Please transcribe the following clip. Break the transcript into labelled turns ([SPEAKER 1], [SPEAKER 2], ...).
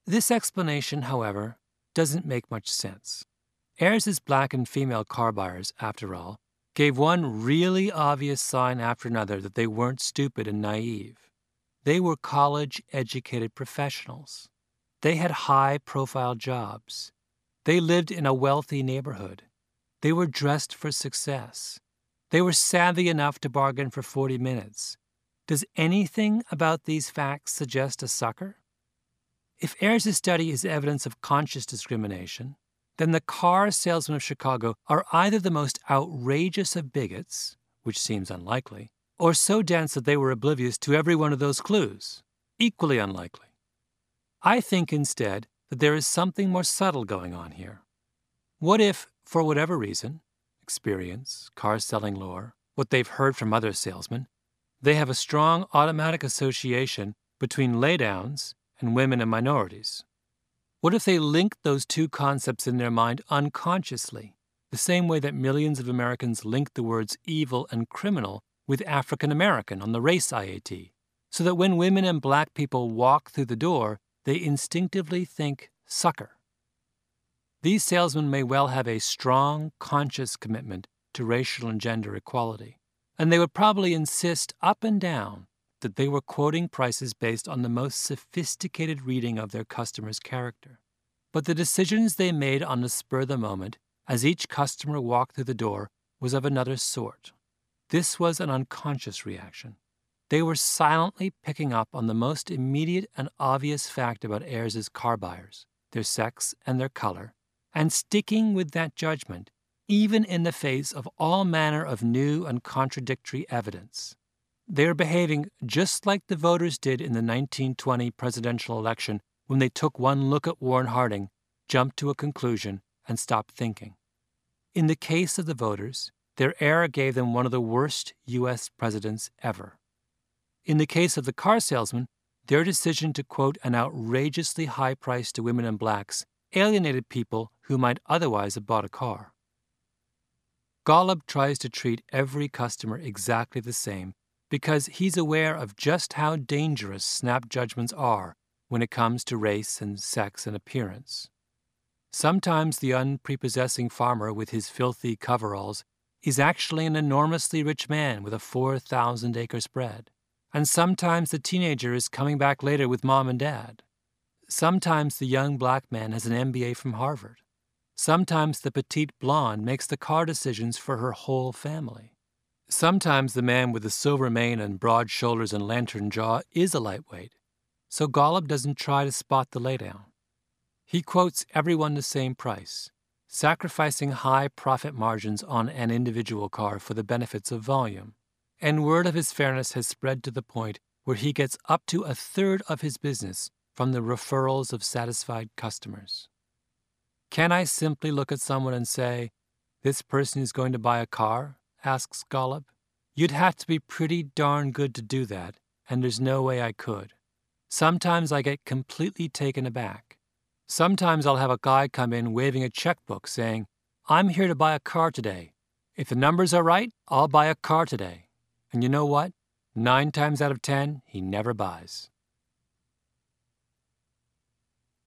[SPEAKER 1] This explanation, however, doesn't make much sense. Ayers' black and female car buyers, after all, gave one really obvious sign after another that they weren't stupid and naive. They were college-educated professionals. They had high-profile jobs. They lived in a wealthy neighborhood. They were dressed for success. They were savvy enough to bargain for 40 minutes. Does anything about these facts suggest a sucker? If Ayers' study is evidence of conscious discrimination, then the car salesmen of Chicago are either the most outrageous of bigots, which seems unlikely, or so dense that they were oblivious to every one of those clues, equally unlikely. I think instead that there is something more subtle going on here. What if, for whatever reason, experience, car selling lore, what they've heard from other salesmen, they have a strong automatic association between laydowns and women and minorities? What if they link those two concepts in their mind unconsciously, the same way that millions of Americans link the words evil and criminal with African American on the race IAT, so that when women and black people walk through the door, they instinctively think sucker? These salesmen may well have a strong, conscious commitment to racial and gender equality, and they would probably insist up and down that they were quoting prices based on the most sophisticated reading of their customer's character. But the decisions they made on the spur of the moment, as each customer walked through the door, was of another sort. This was an unconscious reaction. They were silently picking up on the most immediate and obvious fact about Ayers' car buyers, their sex and their color, and sticking with that judgment, even in the face of all manner of new and contradictory evidence. They are behaving just like the voters did in the 1920 presidential election when they took one look at Warren Harding, jumped to a conclusion, and stopped thinking. In the case of the voters, their error gave them one of the worst U.S. presidents ever. In the case of the car salesman, their decision to quote an outrageously high price to women and blacks alienated people who might otherwise have bought a car. Golub tries to treat every customer exactly the same because he's aware of just how dangerous snap judgments are when it comes to race and sex and appearance. Sometimes the unprepossessing farmer with his filthy coveralls is actually an enormously rich man with a 4,000-acre spread. And sometimes the teenager is coming back later with mom and dad. Sometimes the young black man has an MBA from Harvard. Sometimes the petite blonde makes the car decisions for her whole family. Sometimes the man with the silver mane and broad shoulders and lantern jaw is a lightweight, so Golub doesn't try to spot the laydown. He quotes everyone the same price, sacrificing high profit margins on an individual car for the benefits of volume, and word of his fairness has spread to the point where he gets up to a third of his business from the referrals of satisfied customers. Can I simply look at someone and say, "This person is going to buy a car?" asks Golub. You'd have to be pretty darn good to do that, and there's no way I could. Sometimes I get completely taken aback. Sometimes I'll have a guy come in waving a checkbook saying, "I'm here to buy a car today. If the numbers are right, I'll buy a car today." And you know what? 9 times out of 10, he never buys.